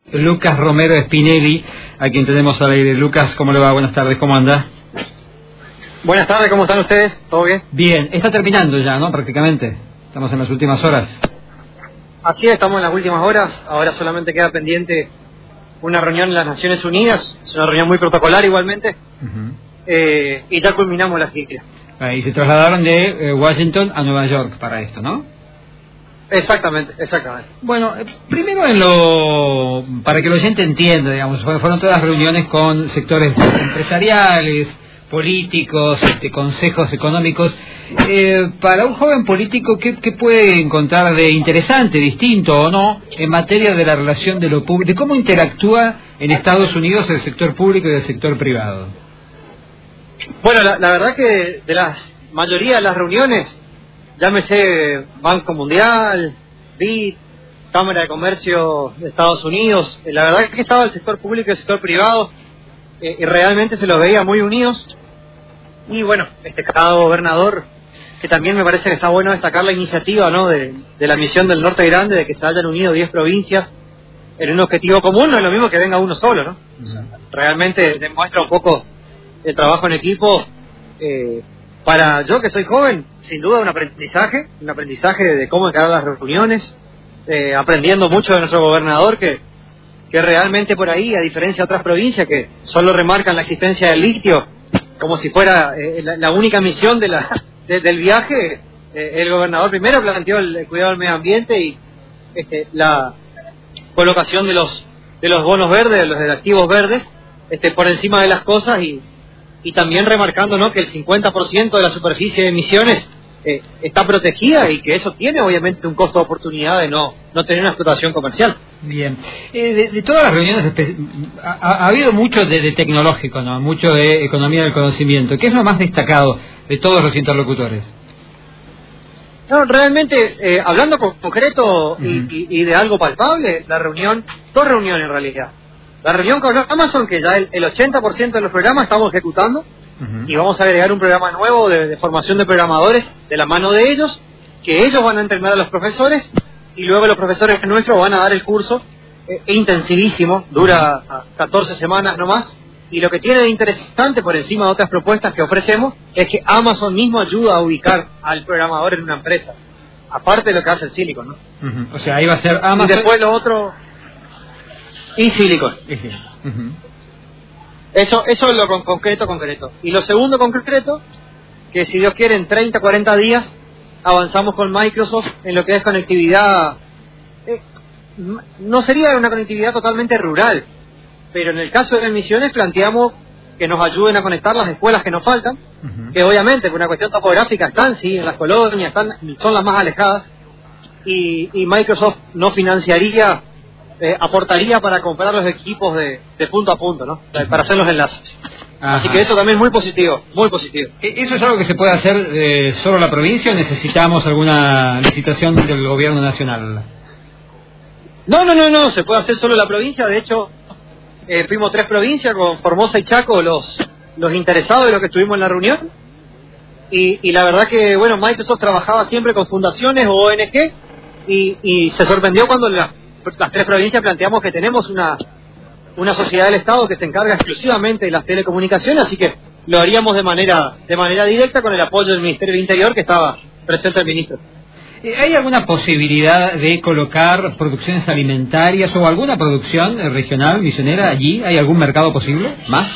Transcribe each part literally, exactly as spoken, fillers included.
Lucas Romero Spinelli, a quien tenemos al aire. Lucas, ¿cómo le va? Buenas tardes, ¿cómo anda? Buenas tardes, ¿cómo están ustedes? ¿Todo bien? Bien, está terminando ya, ¿no? Prácticamente. Estamos en las últimas horas. Así es, estamos en las últimas horas. Ahora solamente queda pendiente una reunión en las Naciones Unidas. Es una reunión muy protocolar igualmente. Uh-huh. eh, y ya culminamos la gira. Ah, y se trasladaron de eh, Washington a Nueva York para esto, ¿no? Exactamente, exactamente. Bueno, primero en lo para que el oyente entienda, digamos, fueron todas reuniones con sectores empresariales, políticos, este, consejos económicos. Eh, para un joven político, ¿qué, ¿qué puede encontrar de interesante, distinto o no, en materia de la relación de lo público, de cómo interactúa en Estados Unidos el sector público y el sector privado? Bueno, la, la verdad que de la mayoría de las reuniones, llámese Banco Mundial, B I D, Cámara de Comercio de Estados Unidos, la verdad es que estaba el sector público y el sector privado, eh, y realmente se los veía muy unidos. Y bueno, este cada gobernador, que también me parece que está bueno destacar la iniciativa, ¿no?, de, de la misión del Norte Grande, de que se hayan unido diez provincias en un objetivo común. No es lo mismo que venga uno solo, ¿no? O sea, realmente demuestra un poco el trabajo en equipo. eh, Para yo, que soy joven, sin duda un aprendizaje, un aprendizaje de cómo encarar las reuniones, eh, aprendiendo mucho de nuestro gobernador, que, que realmente por ahí, a diferencia de otras provincias que solo remarcan la existencia del litio, como si fuera eh, la, la única misión de la, de, del viaje, eh, el gobernador primero planteó el, el cuidado del medio ambiente y este, la colocación de los de los bonos verdes, de los de activos verdes, este, por encima de las cosas, y y también remarcando, ¿no?, que el cincuenta por ciento de la superficie de emisiones eh, está protegida, y que eso tiene obviamente un costo de oportunidad de no no tener una explotación comercial. Bien, eh, de, de todas las reuniones ha, ha habido mucho de, de tecnológico, ¿no?, mucho de economía del conocimiento. ¿Qué es lo más destacado de todos los interlocutores? No, realmente, eh, hablando con concreto y, uh-huh. y, y de algo palpable, la reunión, dos reuniones en realidad. La reunión con Amazon, que ya el, el ochenta por ciento de los programas estamos ejecutando, uh-huh. y vamos a agregar un programa nuevo de, de formación de programadores de la mano de ellos, que ellos van a entrenar a los profesores, y luego los profesores nuestros van a dar el curso, eh, intensivísimo, dura uh-huh. catorce semanas nomás, y lo que tiene de interesante por encima de otras propuestas que ofrecemos es que Amazon mismo ayuda a ubicar al programador en una empresa, aparte de lo que hace el Silicon, ¿no? Uh-huh. O sea, ahí va a ser Amazon. Y después lo otro... Y Silicon. Uh-huh. Eso, eso es lo con, concreto, concreto. Y lo segundo concreto, que si Dios quiere en treinta, cuarenta días avanzamos con Microsoft en lo que es conectividad. Eh, no sería una conectividad totalmente rural, pero en el caso de Misiones planteamos que nos ayuden a conectar las escuelas que nos faltan, uh-huh. que obviamente por una cuestión topográfica están, sí, en las colonias, están, son las más alejadas, y, y Microsoft no financiaría, Eh, aportaría para comprar los equipos de, de punto a punto, ¿no? Para hacer los enlaces. Ajá. Así que eso también es muy positivo, muy positivo. ¿Eso es algo que se puede hacer eh, solo la provincia o necesitamos alguna licitación del gobierno nacional? No, no, no, no, se puede hacer solo la provincia. De hecho, eh, fuimos tres provincias, con Formosa y Chaco, los, los interesados de lo que estuvimos en la reunión. Y, y la verdad que, bueno, Microsoft trabajaba siempre con fundaciones o O N G, y, y se sorprendió cuando la las tres provincias planteamos que tenemos una una sociedad del Estado que se encarga exclusivamente de las telecomunicaciones, así que lo haríamos de manera de manera directa con el apoyo del Ministerio del Interior, que estaba presente el ministro. ¿Hay alguna posibilidad de colocar producciones alimentarias o alguna producción regional, misionera allí? ¿Hay algún mercado posible? ¿Más?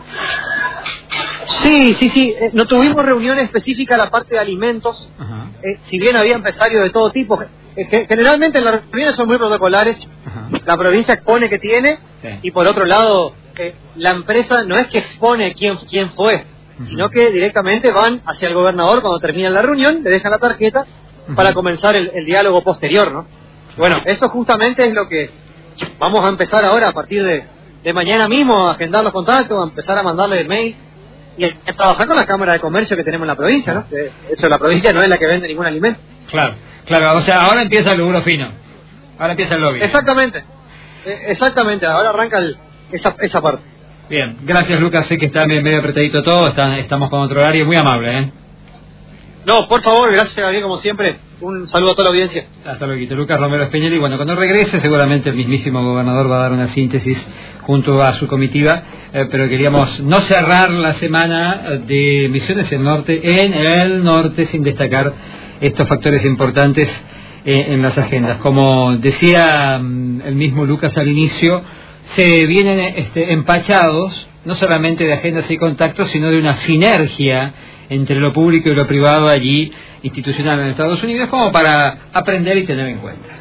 Sí, sí, sí. Eh, no tuvimos reunión específica a la parte de alimentos, eh, si bien había empresarios de todo tipo. Eh, generalmente las reuniones son muy protocolares. Ajá. La provincia expone que tiene, sí. Y por otro lado, eh, la empresa no es que expone quién, quién fue, uh-huh. sino que directamente van hacia el gobernador cuando termina la reunión, le dejan la tarjeta uh-huh. para comenzar el, el diálogo posterior, ¿no? Bueno, eso justamente es lo que vamos a empezar ahora a partir de, de mañana mismo, a agendar los contactos, a empezar a mandarle el mail y a, a trabajar con la Cámara de Comercio que tenemos en la provincia, ¿no? De hecho, la provincia no es la que vende ningún alimento. Claro, claro, o sea, ahora empieza el logro fino, ahora empieza el lobby. Exactamente, exactamente, ahora arranca el, esa, esa parte. Bien, gracias Lucas, sé que está medio apretadito todo, está, estamos con otro horario, muy amable, ¿eh? No, por favor, gracias Gabriel, como siempre. Un saludo a toda la audiencia. Hasta luego, Lucas Romero Spinelli. Bueno, cuando regrese seguramente el mismísimo gobernador va a dar una síntesis junto a su comitiva, eh, pero queríamos no cerrar la semana de Misiones del Norte en el norte sin destacar estos factores importantes eh, en las agendas. Como decía mm, el mismo Lucas al inicio, se vienen este, empachados no solamente de agendas y contactos, sino de una sinergia entre lo público y lo privado allí institucional en Estados Unidos, como para aprender y tener en cuenta.